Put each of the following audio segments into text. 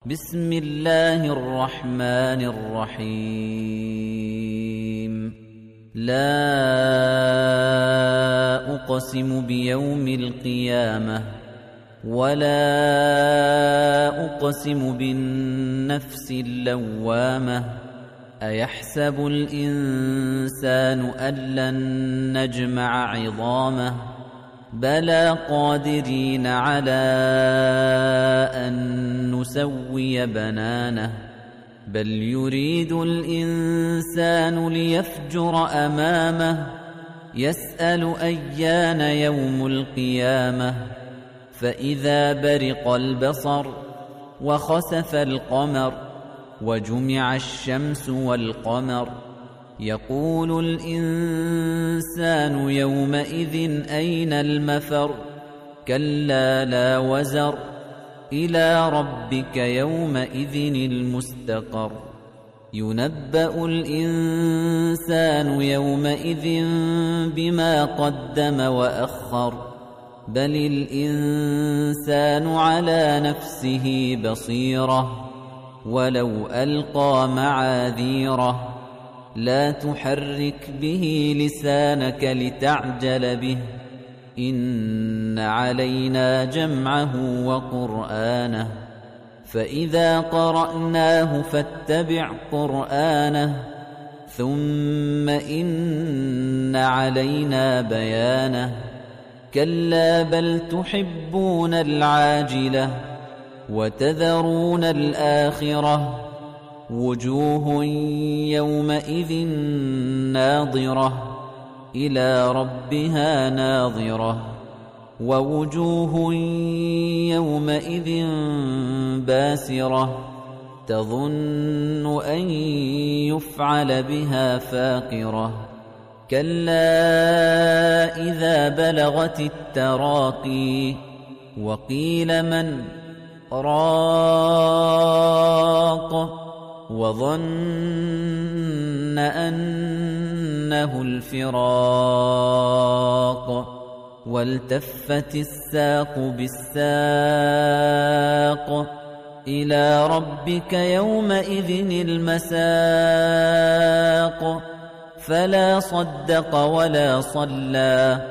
بسم الله الرحمن الرحيم لا أقسم بيوم القيامة ولا أقسم بالنفس اللوامة أيحسب الإنسان أن لن نجمع عظامه بلى قادرين على أن نسوي بنانه بل يريد الإنسان ليفجر أمامه يسأل أيان يوم القيامة فإذا برق البصر وخسف القمر وجمع الشمس والقمر يقول الإنسان يومئذ أين المفر كلا لا وزر إلى ربك يومئذ المستقر ينبأ الإنسان يومئذ بما قدم وأخر بل الإنسان على نفسه بصيرة ولو ألقى معاذيره لا تحرك به لسانك لتعجل به إن علينا جمعه وقرآنه فإذا قرأناه فاتبع قرآنه ثم إن علينا بيانه كلا بل تحبون العاجلة وتذرون الآخرة وجوه يومئذ ناظرة إلى ربها ناظرة ووجوه يومئذ باسرة تظن أن يفعل بها فاقرة كلا إذا بلغت التراقي وقيل من راق وظن أنه الفراق والتفت الساق بالساق إلى ربك يومئذ المساق فلا صدق ولا صلى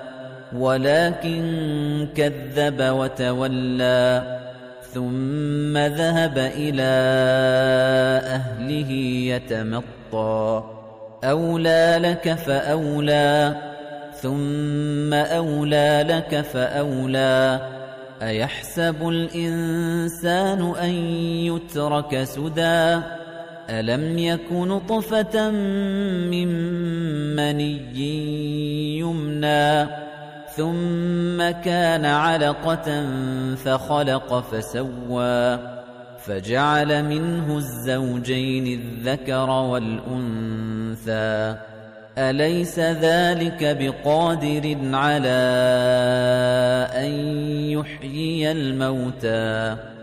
ولكن كذب وتولى ثم ذهب إلى أهله يتمطى أولى لك فأولى ثم أولى لك فأولى أيحسب الإنسان أن يترك سدى ألم يك نطفة من مني يمنى ثم كان علقة فخلق فسوى فجعل منه الزوجين الذكر والأنثى أليس ذلك بقادر على أن يحيي الموتى